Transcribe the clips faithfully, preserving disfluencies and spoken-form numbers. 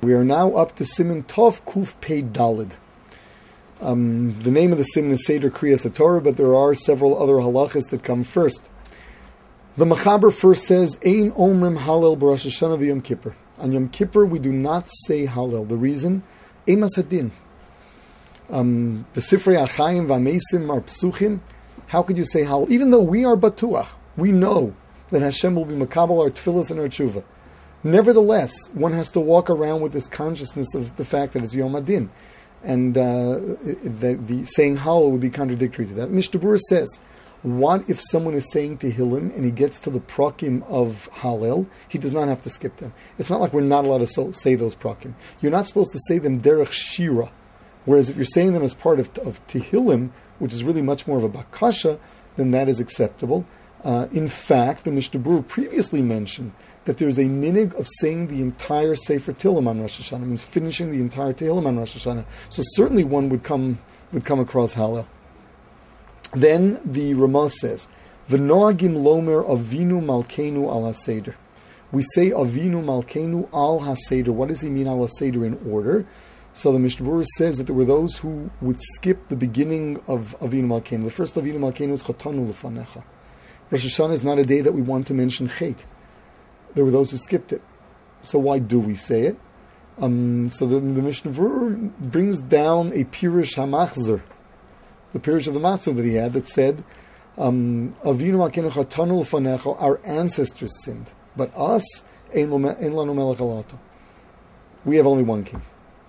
We are now up to Siman Tov Kuf Pei Dalid. Um, the name of the Siman is Seder Kriyas HaTorah, but there are several other halachas that come first. The Mechaber first says, Ein Omrim Hallel B'Rosh Hashanah v'Yom Kippur. On Yom Kippur, we do not say Hallel. The reason? Emas Hadin. Um, the Sifrei Achayim v'Amesim are Psuchim. How could you say Hallel? Even though we are Batuach, we know that Hashem will be Makabel our Tfilas and our Tshuva. Nevertheless, one has to walk around with this consciousness of the fact that it's Yom Hadin. And uh, the, the saying Hallel would be contradictory to that. Mishnah Berurah says, what if someone is saying Tehillim and he gets to the prakim of Hallel? He does not have to skip them. It's not like we're not allowed to so, say those prakim. You're not supposed to say them derech shira. Whereas if you're saying them as part of, of Tehillim, which is really much more of a bakasha, then that is acceptable. Uh, in fact, the Mishnah Berurah previously mentioned that there's a minig of saying the entire Sefer Tehillim on Rosh Hashanah, means finishing the entire Tehillim on Rosh Hashanah. So certainly one would come would come across Hallel. Then the Ramah says, V'noagim lomer avinu malkeinu al haseder. We say avinu malkeinu al haseder. What does he mean al haseder in order? So the Mishnah Berurah says that there were those who would skip the beginning of avinu malkeinu. The first avinu malkeinu is chotanu lefanecha. Rosh Hashanah is not a day that we want to mention chet. There were those who skipped it. So why do we say it? Um, so the, the Mishnah Berurah brings down a Pirush HaMachzer, the Pirush of the Matzah that he had, that said, um, Avinu Malkeinu Chatanu L'fanecha, our ancestors sinned, but us, Ein Lanu Melech Alato. We have only one king.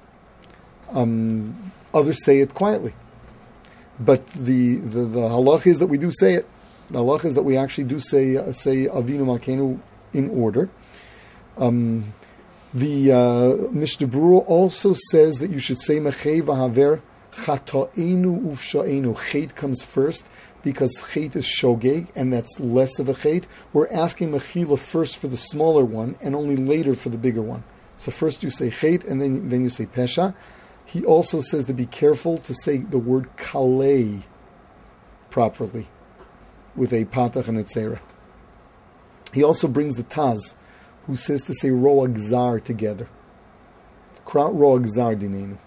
Um, others say it quietly. But the, the, the halach is that we do say it. The halach is that we actually do say, uh, say Avinu Malkeinu in order. Um, the uh, Mishnah Berurah also says that you should say Mechei v'haver Chato'enu uvsha'enu. Chet comes first because chet is shogeg, and that's less of a chet. We're asking mechila first for the smaller one and only later for the bigger one. So first you say chet and then then you say pesha. He also says to be careful to say the word kalei properly with a patach and a tzera. He also brings the Taz, who says to say roag zar together. Roag zar dinenu.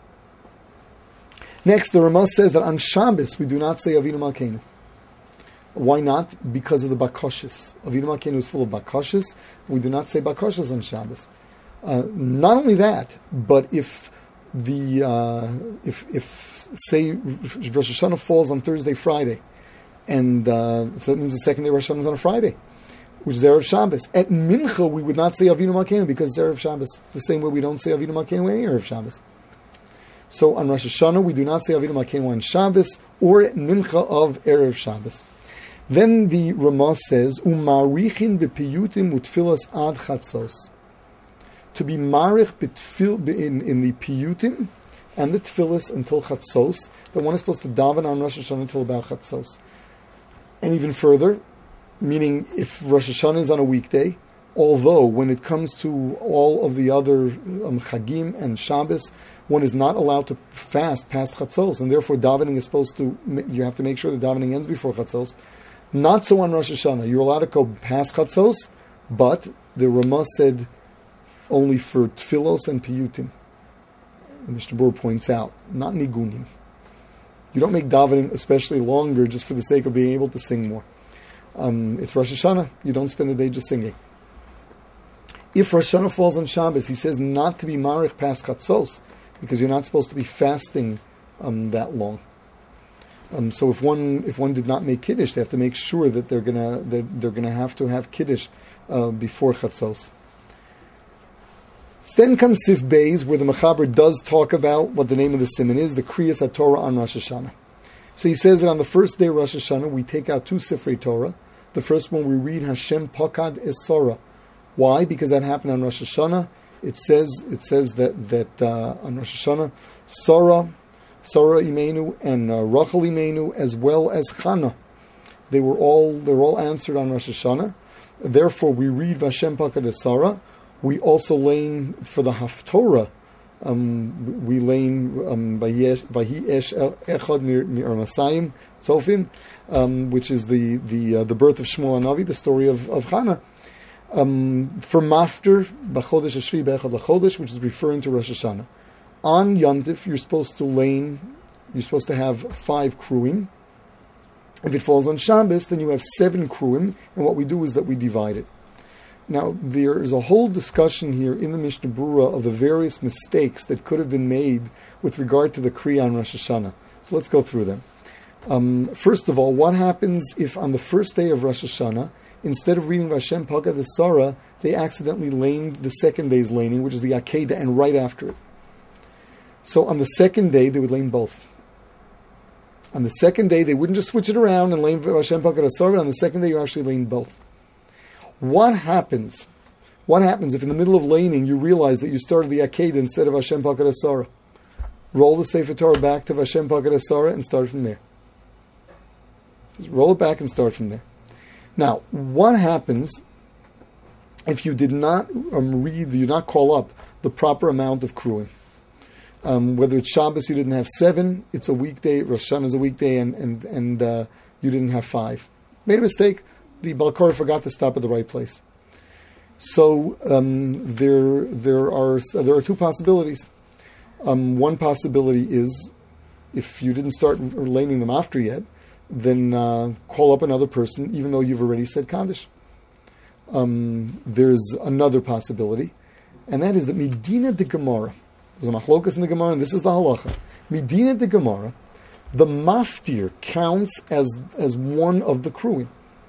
Next, the Ramah says that on Shabbos we do not say Avinu Malkeinu. Why not? Because of the bakoshes. Avinu Malkeinu is full of bakoshes. We do not say bakoshes on Shabbos. Uh, not only that, but if the uh, if if say Rosh Hashanah falls on Thursday, Friday, and uh, so that means the second day Rosh Hashanah is on a Friday, which is Erev Shabbos. At Mincha, we would not say Avinu Malkeinu because it's Erev Shabbos. The same way we don't say Avinu Malkeinu any Erev Shabbos. So on Rosh Hashanah, we do not say Avinu Malkeinu on Shabbos or at Mincha of Erev Shabbos. Then the Ramah says, Umarichin b'piyutim utfilas ad chatzos. To be marich in, in the piyutim and the tfilas until chatzos, that one is supposed to daven on Rosh Hashanah until about chatzos. And even further, meaning if Rosh Hashanah is on a weekday, although when it comes to all of the other um, Chagim and Shabbos, one is not allowed to fast past Chatzos, and therefore davening is supposed to, you have to make sure the davening ends before Chatzos. Not so on Rosh Hashanah. You're allowed to go past Chatzos, but the Ramah said only for Tfilos and Piyutim. And Mishnah Berurah points out, not Nigunim. You don't make davening especially longer just for the sake of being able to sing more. Um, it's Rosh Hashanah. You don't spend the day just singing. If Rosh Hashanah falls on Shabbos, he says not to be marich past Chatzos, because you're not supposed to be fasting um, that long. Um, so if one if one did not make Kiddush, they have to make sure that they're gonna they're, they're gonna have to have Kiddush uh, before Chatzos. Then comes Sif Beis, where the Mechaber does talk about what the name of the siman is, the Kriyas HaTorah on Rosh Hashanah. So he says that on the first day of Rosh Hashanah, we take out two Sifrei Torah. The first one we read Hashem Pakad Esora. Why? Because that happened on Rosh Hashanah. It says it says that that uh, on Rosh Hashanah, Sora, Sora Imenu and uh, Rachel Imenu, as well as Chana, they were all they were all answered on Rosh Hashanah. Therefore, we read Hashem Pakad Esora. We also lane for the Haftorah. Um, we lane um, Vahi Esh Echad Mir Masayim Tzofim, um, which is the the uh, the birth of Shmuel Hanavi, the story of of Chana. Um, for Mafter, B'chodesh Hashvi B'echad L'chodesh, which is referring to Rosh Hashanah. On Yontif, you're supposed to lane, you're supposed to have five kruim. If it falls on Shabbos, then you have seven kruim, and what we do is that we divide it. Now, there is a whole discussion here in the Mishnah Berurah of the various mistakes that could have been made with regard to the Kriya on Rosh Hashanah. So let's go through them. Um, first of all, what happens if on the first day of Rosh Hashanah, instead of reading Vashem Pagad Sarah, they accidentally laned the second day's laning, which is the Akedah, and right after it? So on the second day, they would lane both. On the second day, they wouldn't just switch it around and lane Vashem Pagad Sarah. On the second day, you actually lane both. What happens? What happens if in the middle of laning you realize that you started the Akedah instead of Vashem Pagad Sarah? Roll the Sefer Torah back to Vashem Pagad Sarah and start from there. Just roll it back and start from there. Now, what happens if you did not um, read, you did not call up the proper amount of kruim? Um, whether it's Shabbos, you didn't have seven, it's a weekday, Rosh Hashanah is a weekday, and and, and uh, you didn't have five. Made a mistake, the Balkar forgot to stop at the right place. So um, there there are there are two possibilities. Um, one possibility is, if you didn't start laning them after yet, then uh, call up another person, even though you've already said Kaddish. Um, there's another possibility, and that is that Medina de Gemara, there's a machlokas in the Gemara, and this is the halacha. Medina de Gemara, the maftir counts as, as one of the kruim.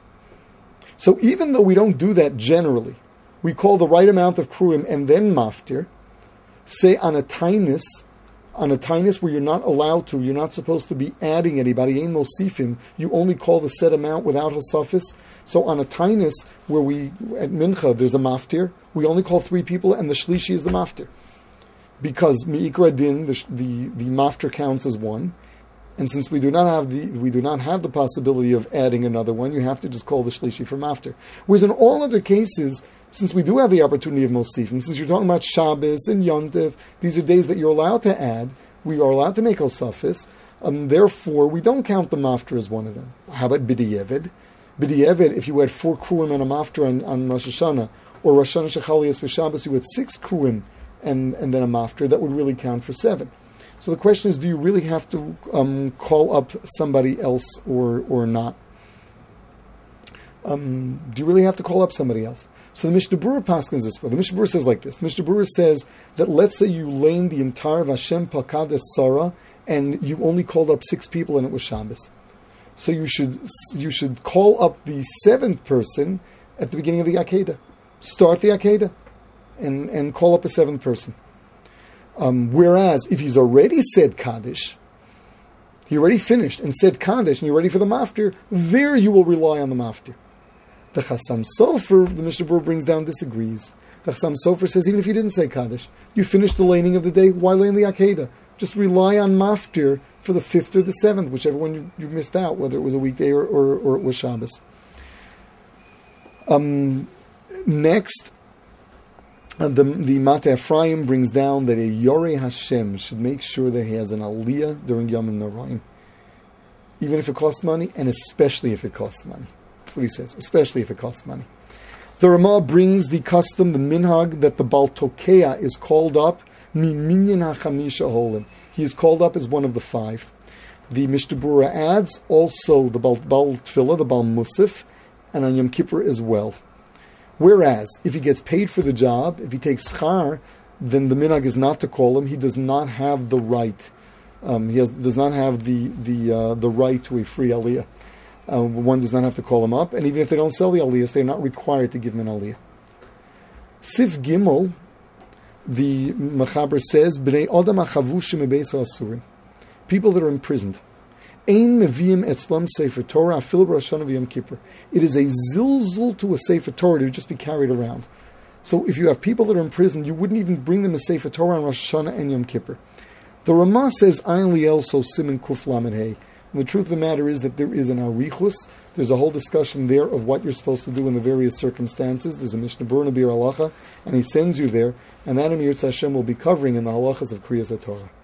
So even though we don't do that generally, we call the right amount of kruim and then maftir, say on a tainus, on a tainus where you're not allowed to, you're not supposed to be adding anybody, ein mosifim, you only call the set amount without hosafis. So on a tainus where we, at mincha, there's a maftir, we only call three people and the shlishi is the maftir. Because mi'ikra din, the, the, the maftir counts as one, and since we do not have the we do not have the possibility of adding another one, you have to just call the shlishi for maftir. Whereas in all other cases, since we do have the opportunity of mosifim, since you're talking about Shabbos and Yontif, these are days that you're allowed to add, we are allowed to make osafis, um, therefore we don't count the maftir as one of them. How about b'di'evid? B'di'evid, if you had four kruim and a maftir on, on Rosh Hashanah, or Rosh Hashanah Shechalias for Shabbos, you had six kruim and, and then a maftir, that would really count for seven. So the question is, do you really have to um, call up somebody else or or not? Um, do you really have to call up somebody else? So the Mishnah Berurah paskins this way. The Mishnah Berurah says like this. The Mishnah Berurah says that let's say you lane the entire Vashem Pakad Sarah and you only called up six people and it was Shabbos. So you should you should call up the seventh person at the beginning of the Akedah. Start the Akedah and, and call up a seventh person. Um, whereas if he's already said Kaddish, he already finished and said Kaddish and you're ready for the maftir, there you will rely on the maftir. The Chassam Sofer, the Mishnah Berurah brings down, disagrees. The Chassam Sofer says, even if you didn't say Kaddish, you finished the laning of the day, why lane the Akedah? Just rely on maftir for the fifth or the seventh, whichever one you, you missed out, whether it was a weekday or, or, or it was Shabbos. Um, next, uh, the, the Mata Ephraim brings down that a Yoreh Hashem should make sure that he has an aliyah during Yom Noraim, even if it costs money, and especially if it costs money. That's what he says, especially if it costs money. The Ramah brings the custom, the minhag, that the Baal Tokea is called up, mi minyan hachamisha holim. He is called up as one of the five. The Mishnah Berurah adds also the Baal, Baal Tfilah, the Baal Musaf, and on Yom Kippur as well. Whereas, if he gets paid for the job, if he takes schar, then the minhag is not to call him. He does not have the right. Um, he has, does not have the the uh, the right to a free aliyah. Uh, one does not have to call him up, and even if they don't sell the aliyahs, they're not required to give him an aliyah. Sif Gimel, the Mechaber says, B'nei Adam achavushim mebeis ha'asurim, people that are imprisoned. Ein meviim etzlam sefer Torah afil b'Rosh Hashanah v'Yom Kippur. It is a zilzul to a sefer Torah to just be carried around. So if you have people that are in prison, you wouldn't even bring them a sefer Torah on Rosh Hashanah and Yom Kippur. The Ramah says, Ayin liel so simin kuf lamed hey. And the truth of the matter is that there is an arichus. There's a whole discussion there of what you're supposed to do in the various circumstances. There's a Mishnah Berurah Bir Halacha, and he sends you there, and that Emir Hashem will be covering in the halachas of Kriyas HaTorah.